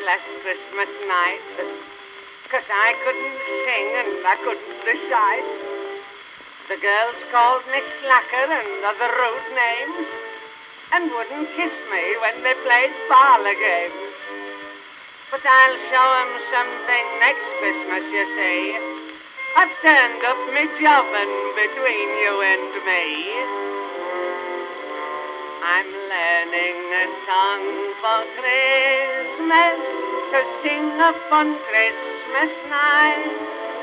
last Christmas night, 'cause I couldn't sing and I couldn't recite. The girls called me slacker and other rude names, and wouldn't kiss me when they played parlor games. But I'll show 'em something next Christmas, you see. I've turned up me jobbin' between you and me. I'm learning a song for Christmas to sing upon Christmas night.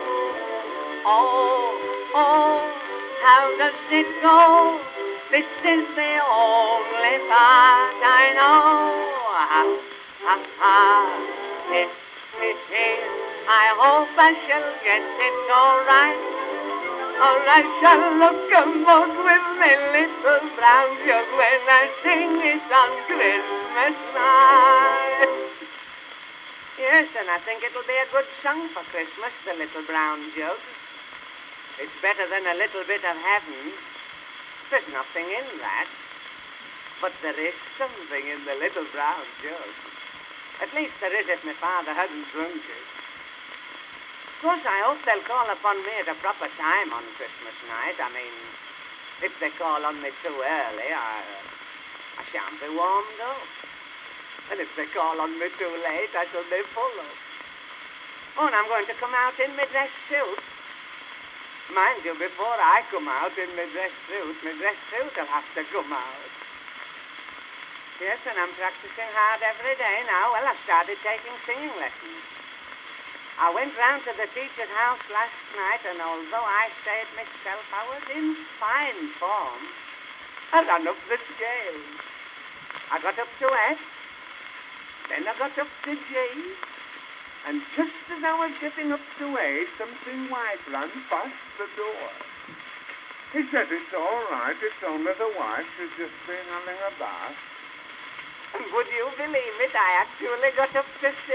Oh, oh, how does it go? This is the only part I know. Ha, ha, ha, it, I hope I shall get it all right, or I shall look a mug with my little brown jug when I sing it on Christmas night. Yes, and I think it'll be a good song for Christmas, the Little Brown Jug. It's better than a little bit of heaven. There's nothing in that, but there is something in the Little Brown Jug. At least there is if my father hadn't drunk it. Of course, I hope they'll call upon me at a proper time on Christmas night. I mean, if they call on me too early, I shan't be warmed up. And if they call on me too late, I shall be full up. Oh, and I'm going to come out in my dress suit. Mind you, before I come out in my dress suit will have to come out. Yes, and I'm practicing hard every day now. Well, I've started taking singing lessons. I went round to the teacher's house last night, and although I say it myself, I was in fine form. I ran up the scale. I got up to F, then I got up to G, and just as I was getting up to A, something white ran past the door. He said, "It's all right, it's only the wife, she's just been having a bath." And would you believe it, I actually got up to C.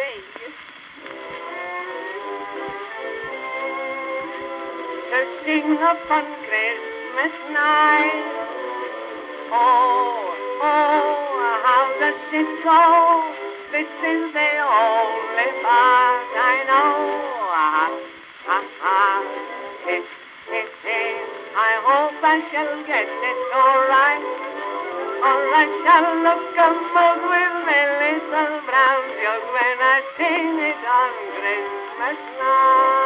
To sing upon Christmas night. Oh, oh, how does it go? This is the only part I know. Ah, ah, ah, it, I hope I shall get it all right, or I shall look a mug with my little brown jug when I sing it on Christmas night.